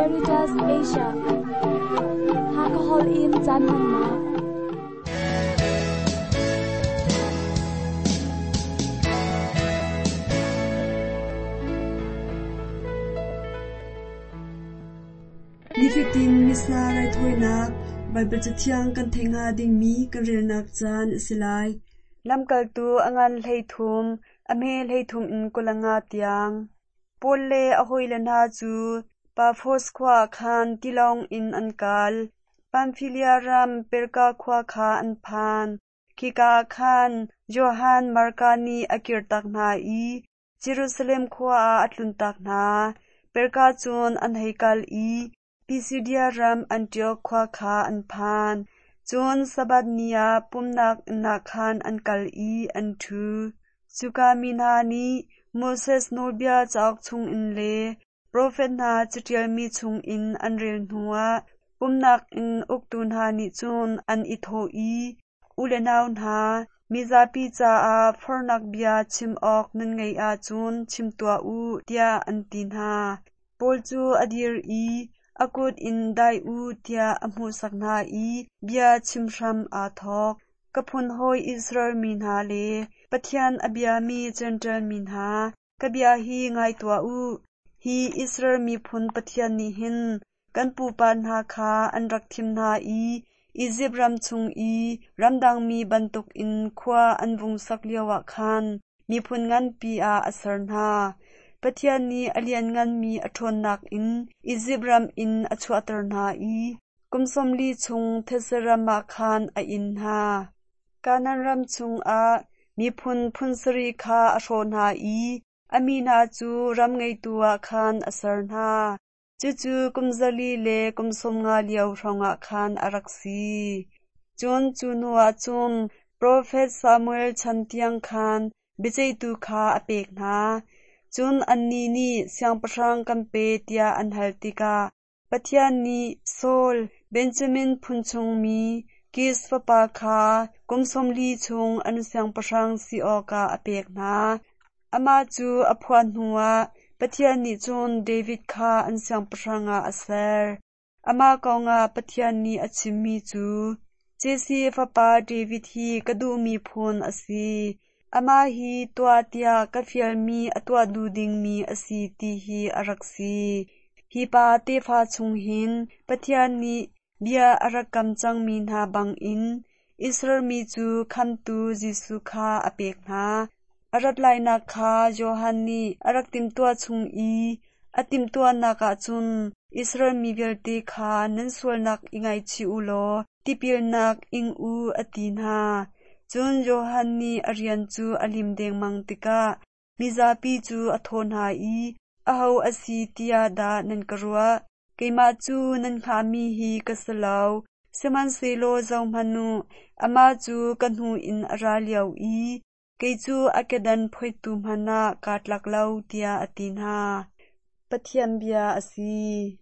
Caritas Asia หากฮอลอินจันทร์มานี่ฟิตินมิสนาไรถอยนักไบเบิลจะเที่ยงกันเทงหาดิ่งมีกันเรียนนักจานอิสไลลำกัลตูอังันไหทุมอเมไหทุมอินกุลังอาเตียงปอลเลอหอยเลนาจูปาโฟสควาคานติลองอินอันกาลปัมฟิเลียรัมเปรกาควาคาอันพานคิกาคานโยฮันมาร์กานีอากิรตักนาอีเยรูซาเล็มควาอัตลุนตักนาเปรกาจูนอันไฮกาลอีปิซิเดียรัมอันติโอควาคาอันพานจนสบัดเนียปุ่มนักนักขันอันกัลอีอันทูสุกามินานีโมเสสโนเบียจากชุงอินเลโปรเฟตนาจิตยลมีชุงอินอันเรียนหัวปุ่มนักอินอุกตุนหานิจนอันอิโทอีอุเลนาวนามิซาปิจาอาฟอร์นักเบียชิมออกนันไงอาจุนชิมตัวอูเตียอันตินหาปอลจูอดีรอีakut in dai u tia amu sakna i bia chimram a thok kapun hoi Israel min ha le pathian abia mi gentle min ha kabia hi ngai tua u hi Israel mi phun pathian ni hin kan pu pan ha kha anrak thim na i Egypt ram chung i ramdang mi bantuk in khwa anvung sakliawa khan mi phun ngan pi a asar na pathian ni alian ngan mi athon nak in Egyptram in achuatar na i kumsomli chung thesarama khan a in ha kanan ram chung a mi phun sari kha ashon ha i amina chu ram ngai tua khan asar na chu kumzali le kumsom nga liaw ronga khan araksi chon chunwa chon prophet Samuel chantiang khan bijai tu kha apek na chun anni ni siang pasang kampe tia anhaltika pathian ni Saul Benjamin phunchung mi kis papa kha kumsomli chung an siang pasang si oka apek na ama chu aphwan huwa pathian ni chun David kha an siang pasanga asar ama kaunga pathian ni achimi chu Jesse papa David hi kadu mi phun asi ama hi tua tia kafial mi atwa duding mi asi ti hi araksi hi pa te pha chung hin pathian ni bia arakam chang min ha bang in Israel mi chu kham tu Jesu kha apek na arat laina kha Johan ni arak tim tua chung i atim tua na ka chun Israel mi belte kha nan sual nak ingai chi ulo tipil nak ing u atina chun Johan ni arian chu alim deng mangtika mizapi chu athon ha i ahau asi tia da nan karwa keima chu nan khami hi kasalau seman selo zawmanu ama chu kanhu in araliau i ke chu akedan phoitu mana katlak lau tia atina pathian bia asi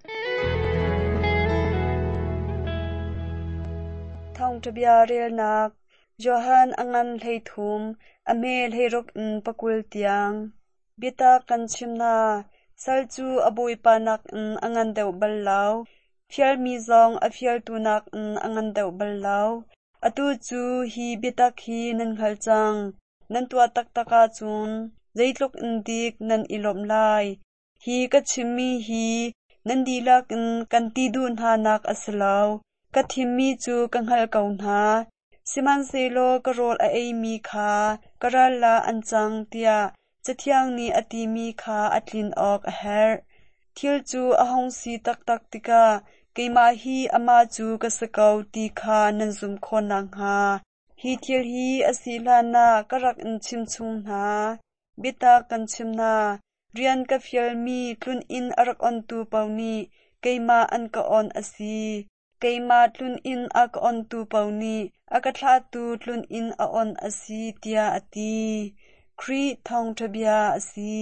thong tabia rel nak Johan angan leithum ame leirok in pakul tiang bita kanchimna salchu aboi panak in angan deu ballau fial mi zong a fial tunak in angan deu ballau atu chu hi bitak hi nan khalchang nan tua taktaka chun zeitlok indik nan ilom lai hi kachimi hi nan dilak in kanti dun hanak aslau kathimi chu kanghal kauna siman selo karol a ei mi kha karala anchang tia chathiang ni ati mi kha atlin ok a her thil chu ahong si tak tak tika keima hi ama chu kasakau ti kha nanzum khonang ha hi thil hi asilana karak in chimchung na bita kanchimna rian ka fial mi tlun in arak on tu pauni keima an ka on asi keima tlun in ak on tu pauni akathla tu tlun in a on asi tia ati kri thong thabia asi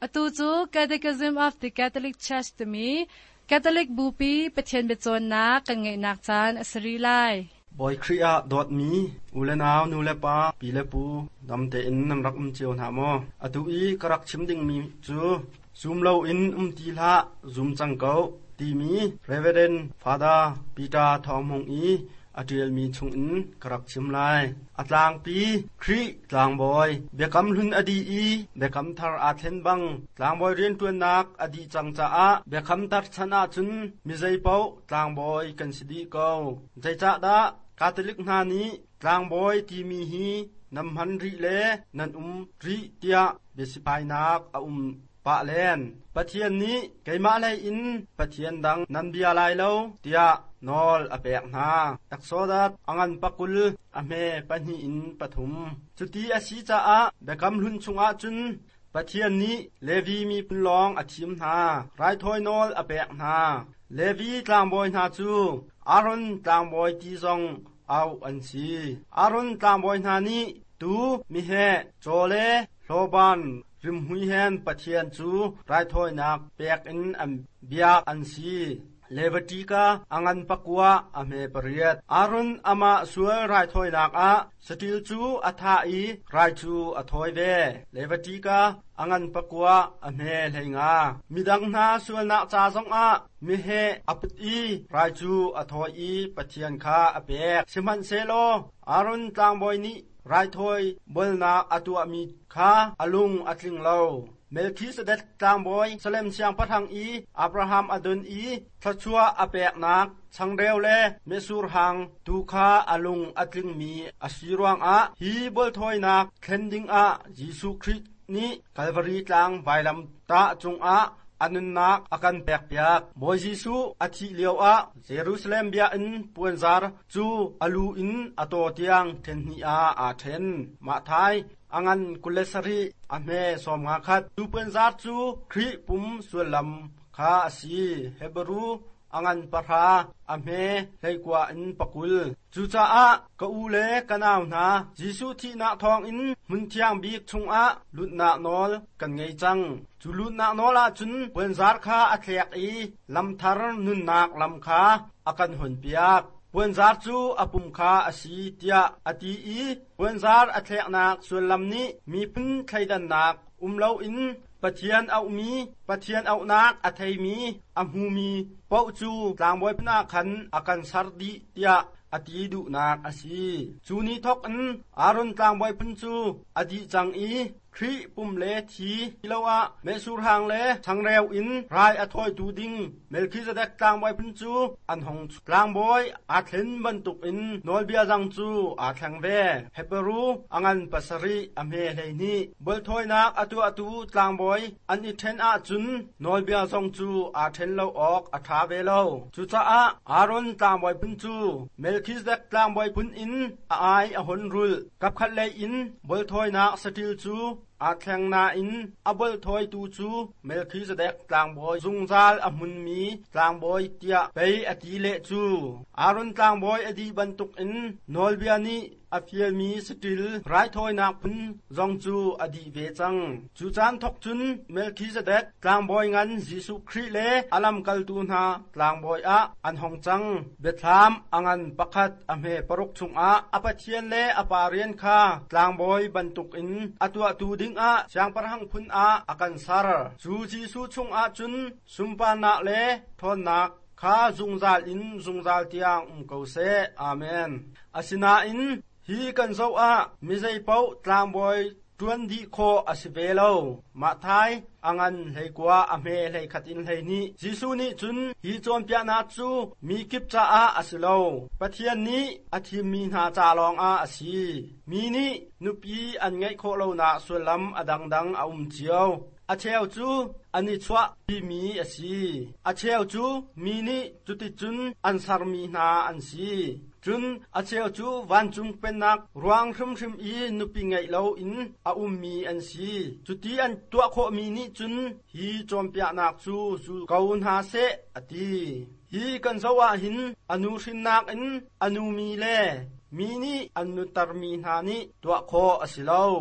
ตูจู Catechism of the Catholic Church ตมีCatholic บูปีปะเทียนเบจนนากันไงนักจานอสรีไลบอยครีอาดอดมีอุเลนาวนูเลปาปีเลปูดำเตอินนำรักเจียวหามออตุอีกรักชิมดิงมีจูซูมเลาอินตีละซูมจังเกาตีมีเรเวเดนฟาดาปีตาทองมงอีอดีลมีชุงอินกรักชิมไลอัตลางปีครีตลางบอยเบกำลุนอดีอีเบกำทาร์อาเทนบังตลางบอยเรียนตัวนักอดีจังจ้าเบกำตัดชนะจุนมิใจเป้าตลางบอยกันสิดีเกาใจจ้าดาคาทอลิกนานี้ตลางบอยที่มีฮีนำหันริเลนันริเตียเบสิภายนักปะเลนปะเทียนนี้ไกมาไลอินปะเทียนดังนันเบียไลเลาเตียนอลอเปกนาตักโซดัดอังันปักุลอเมปะนีอินปฐุมจุตีอาศีจาอะเบกำลุนชุงอาจุนปะเทียนนี้เลวีมีปุนลองอธิมนาไรทอยนอลอเปกนาเลวีตลางบอยนาจูอารอนตลางบอยตีซองเอาอันซีอารอนตลางบอยนานี้ตูมิเฮโจเลโลบันริมหุยแฮนปะเทียนจูไรทอยนักเปกอินอันเบียอันซีเลวติกาอังันปักวะอเมปริยตอารุนอามาสวยไรทอยนักอะสติลจูอัฐาอีไรจูอัทอยเวเลวติกาอังันปักวะอเมเลงามิดังนาสวยนักจาซงอะมิเฮอปตีไรจูอัทอยอีปะเทียนคาอเปกสิมันเซโลอารุนตางบอยนี้ไรทอยบลนาอตัวมีคาอลุงอัตลิงเลาเมลคิสเดตตามบอยสเลมเชียงปะทังอีอับราฮัมอดุนอีทัชัวอเปกนักชังเร็วเลเมซูรหังตูคาอลุงอัตลิงมีอสีรวงอะฮีบลทอยนักเคนดิงอะยิสุคริสนี้กัลวารีตางไวลัมตาจงอะอันนักอากันแปกเปียกโมยิสุอธิเลียวอะเยรูซาเล็มเบียอินปวนซาร์จูอลูอินอโตเตียงเทนนีอาเทนมาไทยอังันกุเลสรีอเมสอมงาคัดจูปวนซาร์จูครีปุมสวลัมคาสีเฮบรูอังันปะราอเมเลกว่าอินปะกุลจูจาอะกะอูเลกะนาวนายิสุที่นาทองอินมุนเทียงบีกชุงอะลุดนานอลกันไงจังจูลุดนานอลาจุนเปิ้นซาร์คาอะเทกอีลำทารนุนนักลำคาอากันหุนเปียกเปิ้นซาร์จูอปุมคาอสีเตียอตีอีเปิ้นซาร์อะเทกนักส่วนลำนี้มีพึ่งไทดันนักเลาอินปะเทียนเอามีปะเทียนเอานักอะไทมีอะหูมีเป้าจูกลางบอยพนาขันอากันสารดิเตียอดีดุนักอสีจูนี้ทอกอันอารอนกลางบอยพันจูอดีจังอีครีปุ่มเลทีเลวะเมสูรหางเลชังเร็วอินรายอถอยตูดิงเมลคิสเดกกลางบอยพันจูอันหงกลางบอยอาเทนบรรทุกอินนอลเบียจังจูอาแข่งเวเฮเบรูอังันปัสรีอเมเลนีบอลถอยนักอตูกลางบอยอันอีเทนอาจุนนอลเบียจังจูอาเทนเลวออกอาทาเวเลวจูจ้าอารอนกลางบอยพันจูเมลคิสเดกกลางบอยพันอินอหนรุลกับขัดเลอินบอลถอยนักสติลจูอาแข่งนาอินอบลถอยตูจูเมลคิสเดกกลางบอยซุงซาลอมุนมีกลางบอยเตียไปอดีเลจูอารอนกลางบอยอดีบรรทุกอินนอลเบียนีอเฟียมีสติลไรถอยนักพุนจงจูอดีเวจังจูจานทกจุนเมลคิสเดกกลางบอยงันยิสุคริเลอลัมกัลตูนากลางบอยอะอันหงจังเบทามอังันปักขัดอเมปรุกชุงอะอปะเทียนเลอปาเรียนคากลางบอยบรรทุกอินอตัวตูดิงอะช่างประหังพุนอะอากันซาร์จูยิสุชุงอะจุนสุมปานะเลทอนนักข้าจุงซาลอินจุงซาลเตียงเกาเซอาเมนอาสินาอินฮีกันโซอะมิใจเป้ากลางบอยจวนดีโคอสิเวโลมาไทยอังันให้กว่าอเมให้ขัดอินให้นี้จิสุนี้จุนฮีจอมเปียนาจูมีกิบจ้าอสิโลปะเทียนนี้อธิมีนาจาลองอสิมีนี้นุปีอันไงโคโลนาส่วนลำอดังอาเจียวอาเชลจูอันนี้ชัวปีมีอสิอาเชลจูมีนี้จุติจุนอันสารมีนาอันสิจุนอาเชลจูวันจุงเป็นนักรวงริมอีนุปิไงเลาอินอามีอันสีจุดที่อันตัวโคมีนี้จุนฮีจอมเปียนักจูกาวนาเซอดีฮีกันสวะหินอนุชินนักอินอนุมีเลมีนี้อนุตรมีนานี้ตัวโคอสิเลา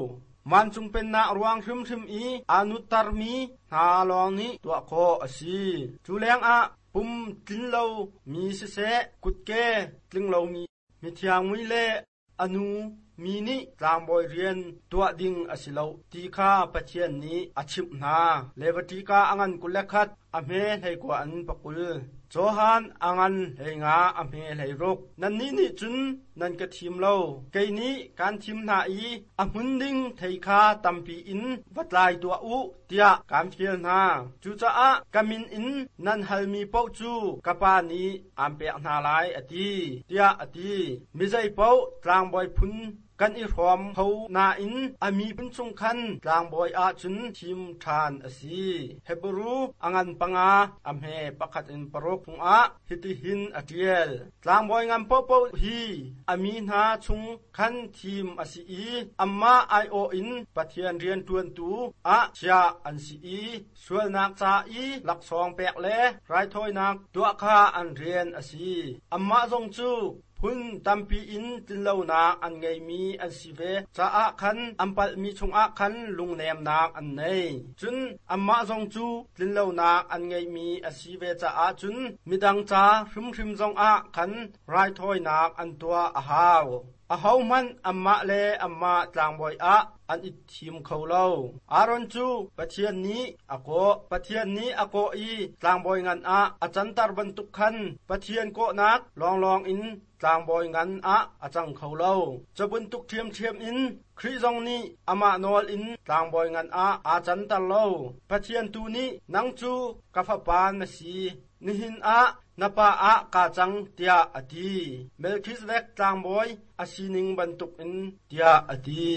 มันจุงเป็นนาระวังทึมอีอนุตรมีนาลองนี้ตัวโคอสีจูเลียงอะปุ่มกลินเลามีเสกุดเกกลิงเลามีเทียงมุยเลอนุมีนี่ตามบอยเรียนตัวดิ่งอสิเลาตีข้าปะเทียนนี้อชิบนาเลวตีกาอังันกุลคัดอเมให้กว่าอันปะกุลโจฮันอังันให้งาอเมให้รกนันนี้นี่จุนนันกะทีมเลาไกนี้การทีมนาอีอมุนดิ่งไทคาตัมปีอินวัดลายตัวอุเตียการเฟียนาจูจ้าอกามินอินนันฮัลมีเป้าจูกะปานีอัมเปียนาลายอตีเตียอตีมิใจเป้ากลางบอยพุนกันอีรอมเขานาอินอามีเป็นสงคันกลางบอยอาจุนทีมทานอสีเฮบรูอังันปังอาอัมเฮปะขัดอินปรกทุงอาฮิติหินอเทียลกลางบอยงามเป้าฮีอามีนาชุงคันทีมอสีอัมมาไอโออินปะเทียนเรียนตวนตูอาเชียอันสีส่วนนักซาอีหลักสองแปกเลไรถอยนักตัวข้าอันเรียนอสีอัมมาทรงจูพุนตัมปีอินตินเลวนาอันไงมีอันสิเวจะอาคันอัมปัลมีชงอาคันลุงแนมนาอันเนจุนอัมมาจงจูตินเลวนาอันไงมีอันสิเวจะอาจุนมิดังจ้าริมจงอาคันไรถอยนาอันตัวอาหาวอาหาวมันอัมมาเลอัมมาจางบอยอาอันอิทีมเขาเล่าอารอนจูปะเทียนนี้อโกปะเทียนนี้อโกอีจางบอยงันอาจันตารบรรทุกคันปะเทียนโกนักลองอินจางบอยงันอาจังเขาเล่าจะบรรทุกเทียมอินคริซองนี้อามานอลอินจางบอยงันอาจันตารเล่าปะเทียนตูนี้นังจูกาฟปานมาสีนิหินนปากาจังเตียอดีเมลคิสเล็กจางบอยอาศินิงบรรทุกอินเตียอดี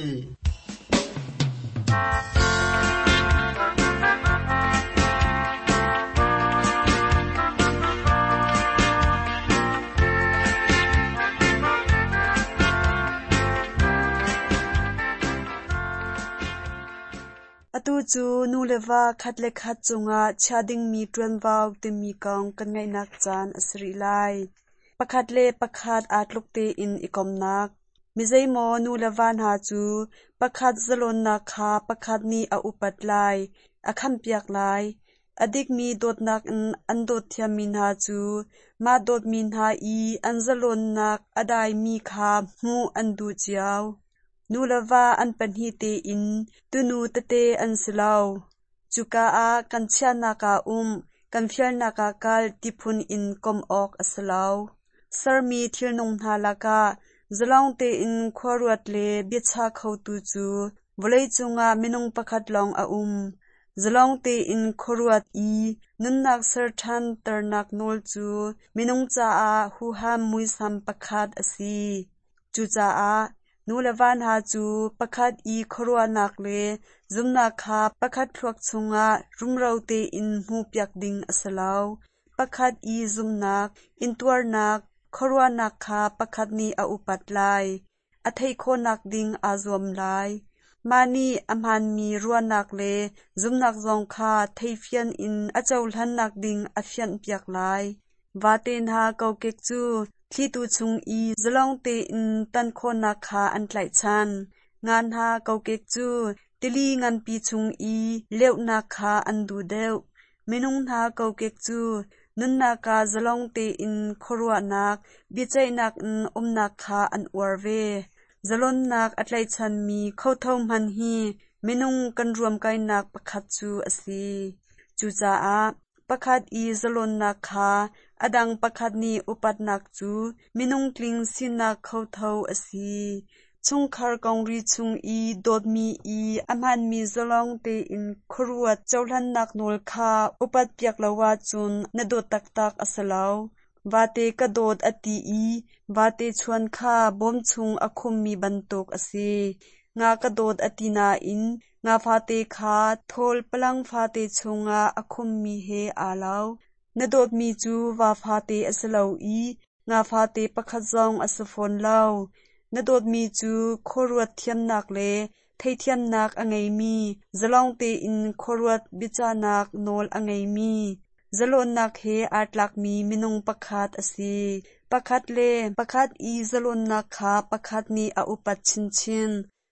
อตูจูนูเลวาคัดเลคัดจงอาชาดิงมีตรวนวาวเตมีกองกันไงนักจานอสริไลปะคัดเลปะคัดอาตลุกเตอินอีกอมนักมิใจโมนูเลวานหาจูปะคัดซลนนาคาปะคัดนีอาอุปัดไลอาคัมเปียกไลอดิกมีโดดนักอันโดดเทียมินหาจูมาโดดมินหาอีอันซลนนักอดายมีคาหูอันดูเจียวนูลาวาอันปันฮีเตอินตุนูตะเตอันสลาวจุกากันเชียนากากันเฟียนนากากาลติพุนอินกอมออกอสลาวสรมีเทียนงนาลากาจลองเตอินควารวดเลเบียชาเขาตูจูวลัยจุงามินงปะคัดลองจลองเตอินควารวดอีนุนนักเซอร์ทันเตอร์นักโนลจูมินงจาหูฮามมุยซัมปะคัดอสีจูจานูเลวานหาจูปะคัดอีครัวนักเลจุมนาคาปะคัดพวกชงารุมเราเตอินหูเปียกดิงอสลาวปะคัดอีจุมนักอินตัวนักครัวนักคาปะคัดนีอาอุปัดไลอัทไยโคนักดิงอาจวมไลมานีอัมหันมีรัวนักเลจุมนักจงคาไทเฟียนอินอาเจ้าลันนักดิงอเฟียนเปียกไลวาเตนหาเกาเกกจูที่ตูชุงอีจลองเตอินตันโคนาคาอันไหลชันงานหาเกาเกกจูติลีงานปีชุงอีเลวนาคาอันดูเดวเมนุงหาเกาเกกจูนุนนาคาจลองเตอินครัวนักบิจัยนักนาคาอันอวรเวจลอนนักอันไหลชันมีเข้าเท่ามันฮีเมนุงกันรวมกันนักประคัดจูอสีจูจาประคัดอีจลอนนาคาอดังปะคัดนีอุปัดนักจูมินุงกลิงสินักเข้าเท่าอสีชุงคาร์กองรีชุงอีโดดมีอีอมันมีจลองเตอินครัวเจ้าลันนักนวลคาอุปัดเปียกละวาจุนนโดดตักอสลาววาเตกระโดดอตีอีวาเตชวนคาบอมชุงอคุมมีบันตุกอสีงากระโดดอตีนาอินงาฟาเตคาโทลปลังฟาเตชงาอคุมมีเฮอาลาวนโดดมีจูวาฟาเตอสลาวอีงาฟาเตปะคัดจองอสฟอนลาวนโดดมีจูโครวดเทียมนักเลไทเทียมนักอไงมีจลองเตอินโครวดบิจานักโนลอไงมีจลอนนักเฮอาตลักมีมินงปะคัดอสีปะคัดเลปะคัดอีจลอนนักคาปะคัดนีอาอุปัดชิน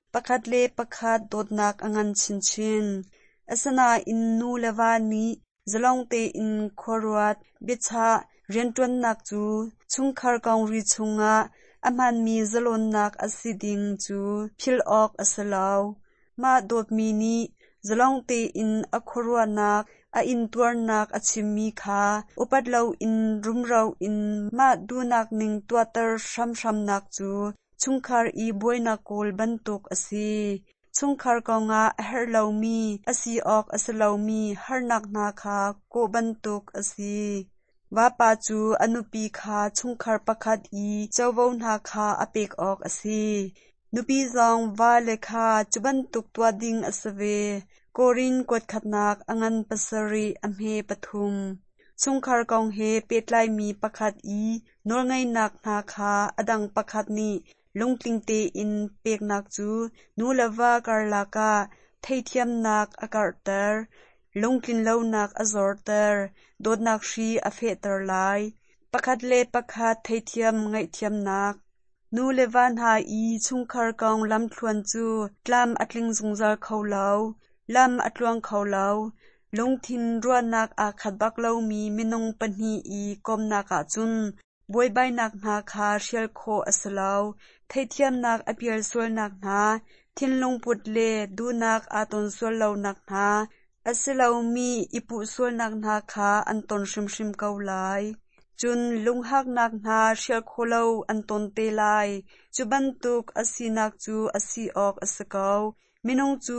ประคัดเลประคัดโดดนักอังันชินอสนาอินนูเลวานีจลองเตอินคอรวัดบิชาเรียนจวนนักจูชุงคาร์กองรีชุงะอามันมีจลอนนักอสิดิงจูพิลออกอสลาวมาโดดมีนีจลองเตอินอคอรวนักa in tuar nak achimi kha upat lo in rumrau in ma du nak ning tuatar sham nak chu chungkhar I boina kol bantuk asi chungkhar kaunga herlo mi asi ok aslo mi harnak na kha ko bantuk asi wa pa chu anupi kha chungkhar pakhat I chawvo na kha apek ok asi nupi zong wa lekha chubantuk tua ding asave Korin kwat khatnak angan pasari amhe pathum chungkhar kaung he petlai mi pakhat I nor ngai nak na kha adang pakhat ni lungtling te in pek nak chu nulawa karlaka theithiam nak akartar lungtlin lo nak azortar dot nak shri aphe tar lai pakhat le pakhat theithiam ngai thiam nak nulewan ha I chungkhar kaung lam thluan chu tlam atling zungzar khaulau lam atluang khaulau lungthin ruanak a khatbak lo mi minung panhi I komnak a chun boibai nak na kha shel kho aslau theithiam nak apial sol nak na thinlung put le du nak a ton sol lo nak na aslau mi ipu sol nak na kha anton shim kaulai chun lunghak nak na shel kholo anton te lai chubantuk asinak chu asi ok asakau minung chu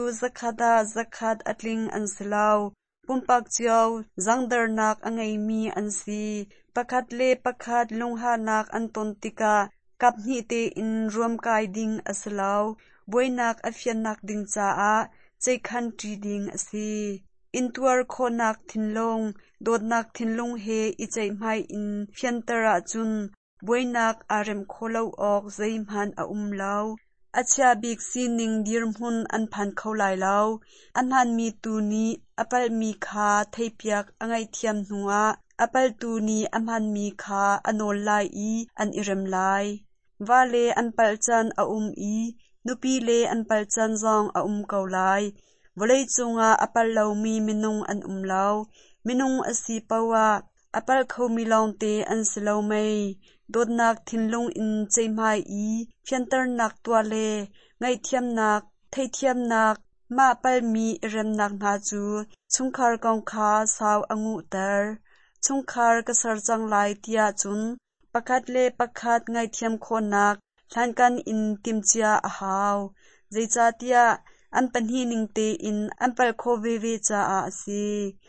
zakhat atling anslaw pumpak chiaw zangdar nak angai mi ansi pakhat le pakhat lungha nak anton tika kapni te in rom kai ding aslaw boinak afian nak ding cha a cheikhan tri ding asi intuar khonak thinlong dodnak thinlong he ichei mai in fiantara chun boinak arem kholo ok zeimhan a umlaw acha big sining dirhmun an phan kholai law anhan mi tu ni apal mi kha theipiak angai thiam hnuwa apal tu ni amhan mi kha anol lai I an irem lai wale an palchan a I nupi le an palchan zong a kaulai volei chunga apal lo mi minung an law minung asi pawa apal khomi long te an silo mai dodnak thinlung in cheimai I fiantar nak twale ngai thiam nak theithiam nak ma pal mi rem nak na chu chungkhar kaung kha saw angu tar chungkhar ka sarchang lai tia chun pakhat le pakhat ngai thiam khonak hlankan in timchia a haw zeicha tia an panhi ning te in an pal kho ve cha a asi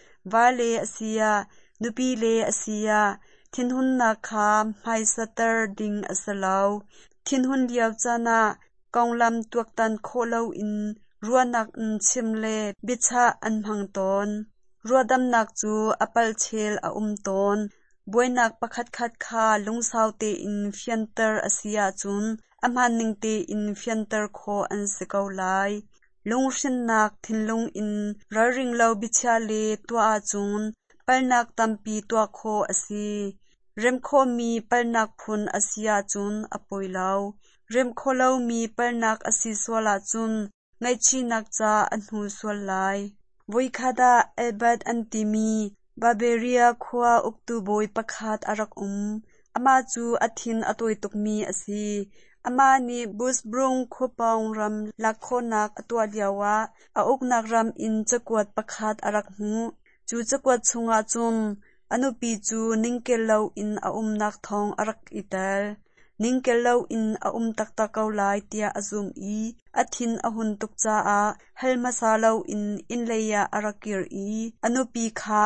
wale asia nupi le asia thinhun na kha mai satar ding asalaw thinhun diaw chana kaunglam tuaktan kholo in ruanak chimle bicha an hangton ruadam nak chu apal chel a ton boinak pakhat khat kha lungsaw te in fiantar asia chun amhan ning te in fiantar kho an sikaulai lungshin nak thinlung in raring law bicha le tua chun palnak tampi tua kho asi remkho mi palnak phun asia chun apoilaw remkho lo mi palnak asi swala chun ngai chi nak cha anhu swalai voikhada albert antimi barbaria khwa uktu boy pakhat arak ama chu athin atoi tukmi asi ama ni busbrung khopang ram lakhonak atwa diawa auknak ram in chakwat pakhat arak hu chu chakwat chunga chun anupi chu ningkello in nak thong arak ital ningkello in taktakaw lai tia azum I athin ahun tukcha a halmasalo in inleya arakir I anupi kha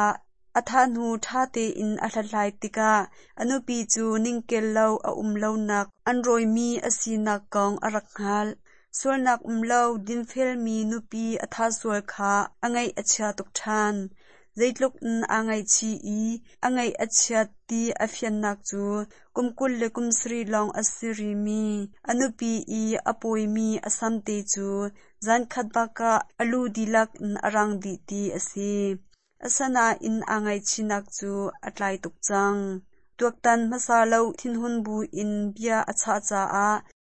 atha nu tha te in athlai tika anupi chu ningkello lo nak anroi mi asinak kong arakhal solnak lo dinfel mi nupi atha sol kha angai acha tukthan zeitluk angai chi I angai acha ti afian nak chu kumkul le kumsri long asiri mi anupi I apoi mi asamte chu zan khatbaka alu dilak arang di ti asi asana in angai chinak chu atlai tukchang tuaktan masalo thinhun bu in bia acha cha a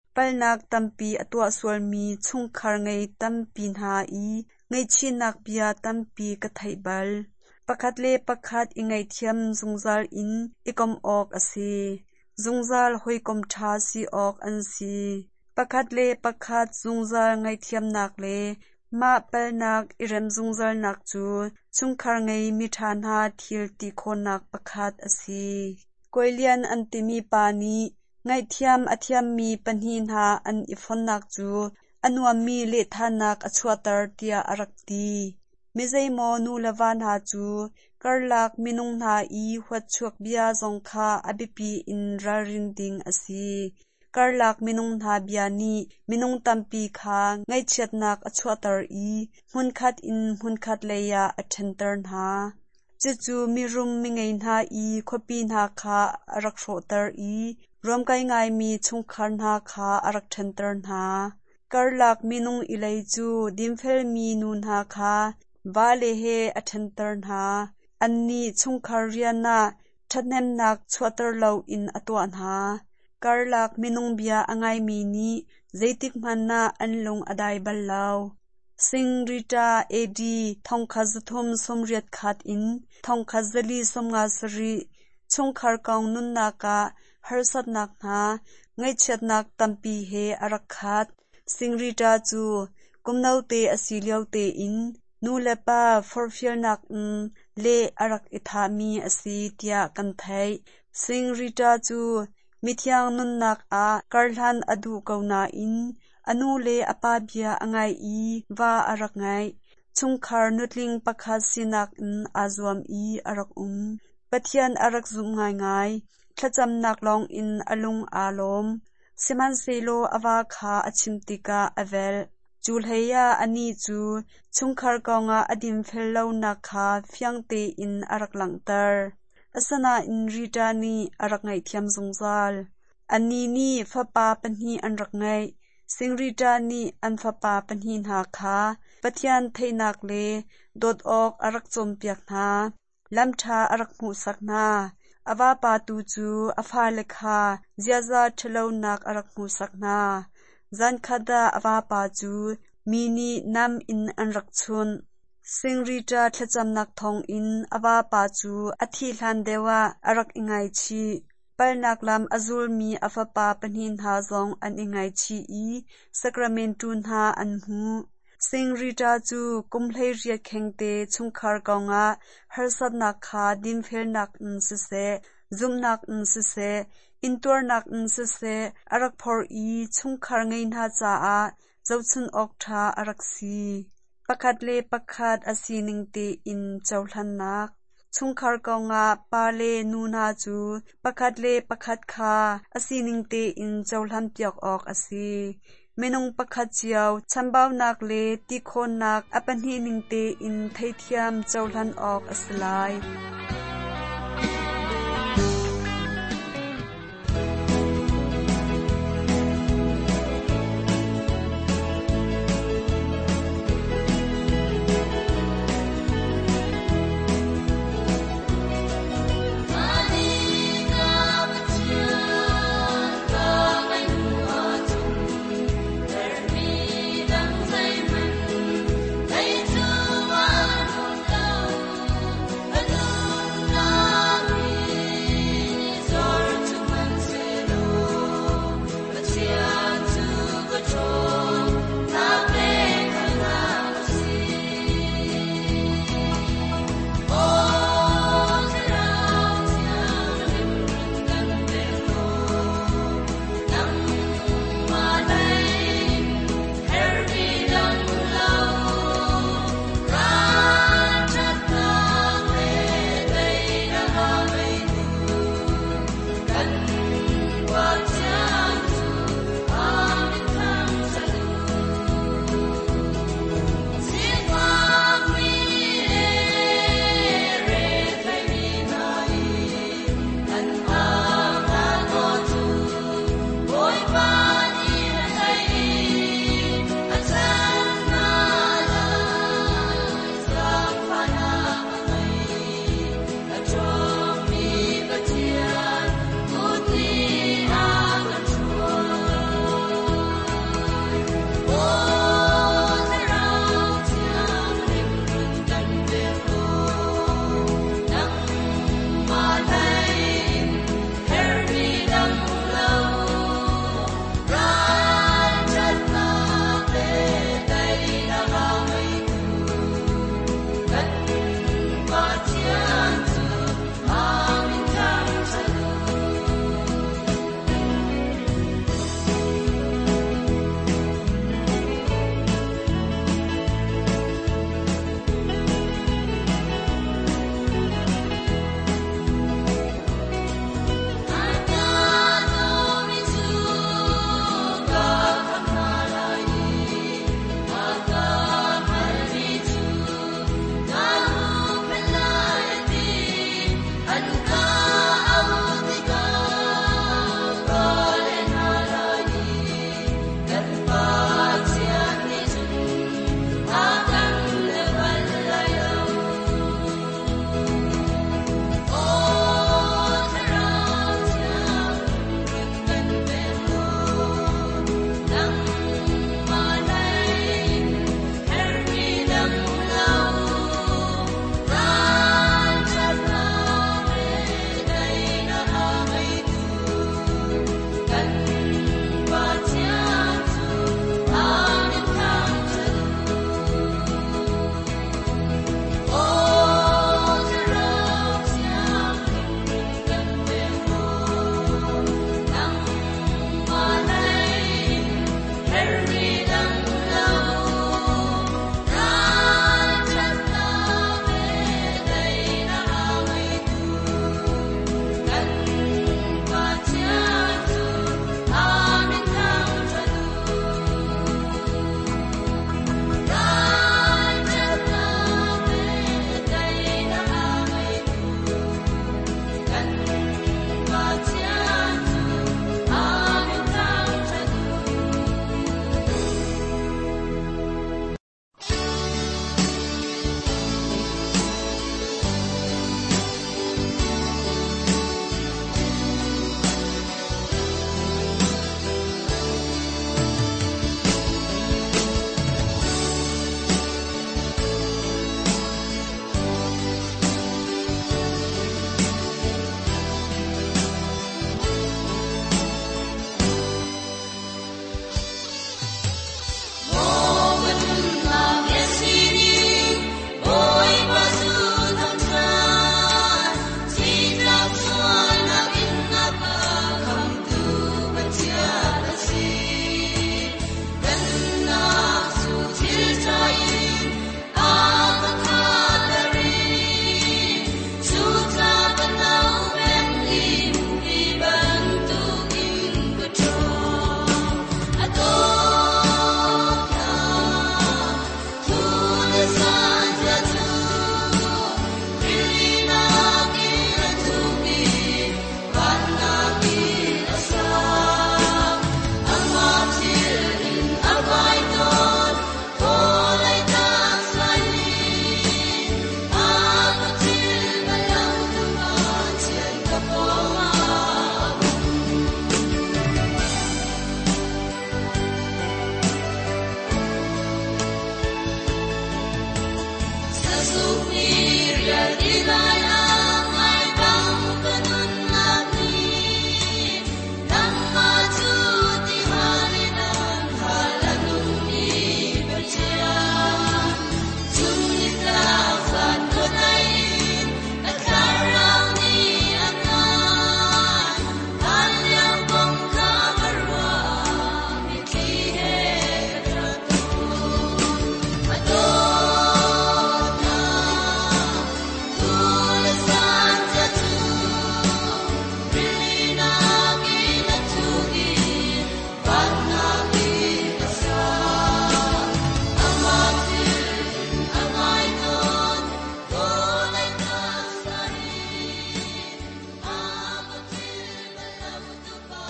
ปัลนักตัมปีอตัวสวลมีชุงคาร์ไงตัมปีนหาอีไงชีนักเบียตัมปีกะไทบัลประคัดเลประคัดอิไงเทียมซุงซาลอินอิกอมออกอสีซุงซาลหอยกอมชาซีออกอันซีประคัดเลประคัดซุงซาลไงเทียมนักเลมาเปลนักอิเรมซุงซาลนักจูชุงคาร์ไงมิฐานหาทิลติโคนักประคัดอสีกวยเลียนอันติมีปานีไงเทียมอเทียมมีปัญหินหาอันอิฟอนนักจูอันวามีเลทานักอชวตรเตียอรักตีมิใจโมนูละวานหาจูกรลักมินุงนาอีหัวชวกเบียจงคาอบิปีอินรารินดิงอสีกรลักมินุงนาเบียนีมินุงตัมปีคาไงเชียดนักอชวตรอีมุนคัดอินมุนคัดเลยาอัชันตรนหาจูมีรุมมิไงนาอีขปีนาคาอรักโรตรอีรวมไกไงมีชุงคันนาคาอรักชันตรนหากรลักมินุงอิเลจูดิมเฟลมีนูนหาคาวาเลเฮอัชันตรหาอันนี้ชุงคาเรียนาทัดเนมนักชวตรเลาอินอตัวหากรลักมินุงเบียอังไงมีนี้เจติกมันนาอันลงอดายบัลลาวสิงริตาเอดีทองคาซทมสมเรียดขัดอินทองคาซลีสมงาสรีชุงคาร์กองนุนนากาฮาร์สัดนักนาไงเชิดนักตัมปีเฮอรักขัดสิงริตาจูกุมนาวเตอสิเลียวเตอินนูเลปาฟอร์ฟิลนักเลอรักอิธามีอสีเตียกันไทยสิงริตาจูมิทยังนุนนักอาการลันอดูเกานาอินอนูเลอปาเบียอังไงอีวาอรักไงชุงคาร์นุดลิงปักฮัสินักอาจวมอีอรักปะเทียนอรักซุมง่ายง่ายขจำนักลองอินอลุงอาลมสิมันเซโลอวาคาอชิมติกาอเวลจูลเฮียอันนี้จูชุงคาร์กองอาอดิมเฟลเลานักคาเฟียงเตอินอรักหลังเตอร์อาสนาอินริตานีอรักไงเทียมสงซาลอันนี้นี่ฟะปาปัญหีอันรักไงสิงริตานีอันฟะปาปัญหีนาคาปะเทียนเทนักเลดดออกอรักจมเปียกนาลำชาอรักหมูสักนาอวาปาตูจูอฟาเลคาเจียซาเชลานักอรักหมูสักนาจันคดาอวาปาจูมีนีนำอินอันรักชุนสิงริตาทะจำนักทองอินอวาปาจูอธิลันเดวะอรักอิงไงชีปัลนักลำอซูลมีอฟปาปนินหาซองอันอิงไงชีอีสักราเมนตุนหาอันหูสิงริตาจูกุมเลเรียดเข่งเตชุงคาร์กองะฮาร์สัดนักคาดิมเฟลนักสเซซุมนักสเซอินตัวนักสเซอรักพอร์อีชุงคาร์ไงนาจาอาเจ้าชุนออกทาอรักซีประคัดเลประคัดอสีนิงเตอินเจ้าลันนักชุงคาร์กองะปาเลนูนาจูประคัดเลประคัดคาอสีนิงเตอินเจ้าลันเปียกออกอสีเมนงประคัดเจียวฉันบ่าวนักเลติโคนนักอปันหีนิงเตอินไทเทียมเจ้าลันออกอสลาย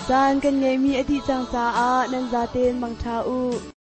zan kan ngai mi adi chang cha a nan za ten mang tha u